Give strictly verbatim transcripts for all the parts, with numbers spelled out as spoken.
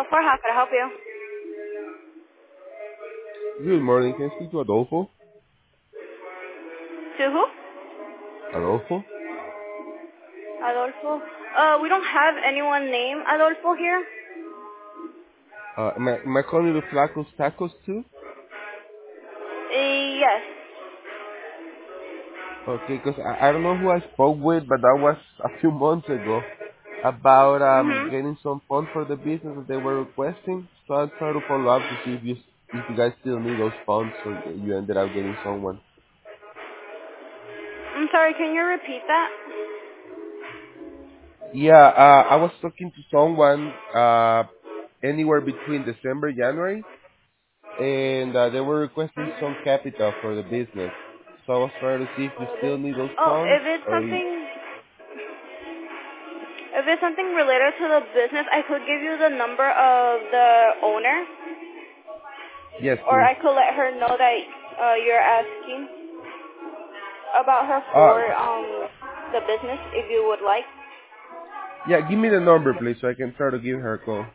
for how can I help you? Good morning. Can I speak to Adolfo? To who? Adolfo? Adolfo. Uh, we don't have anyone named Adolfo here. Uh, am I, am I calling you the Flacos Tacos too? Uh, yes. Okay, 'cause I, I don't know who I spoke with, but that was a few months ago about um Mhm. getting some funds for the business that they were requesting. So I tried to follow up to see if you if you guys still need those funds, or you ended up getting someone. I'm sorry. Can you repeat that? Yeah, uh, I was talking to someone uh anywhere between December, January, and uh, they were requesting some capital for the business. So I was trying to see if you still need those Oh, funds if it's or you, something, if it's something related to the business, I could give you the number of the owner, yes, or please. I could let her know that uh, you're asking about her Uh, for um the business, if you would like. yeah, give me the number, please, so I can try to give her a call.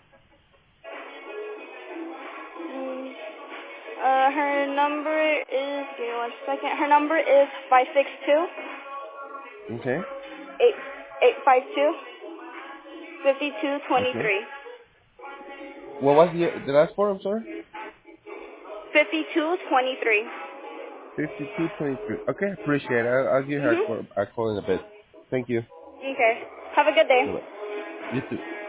Mm, Uh, her number is, give me one second. Her number is five six two Okay, eight eight five two fifty two twenty okay. three. What was the the last four? I'm sorry. fifty two twenty three. Fifty-two twenty-three. Okay, appreciate it. I'll, I'll give her a Mhm. call, a call in a bit. Thank you. Okay. Have a good day. Bye. You too.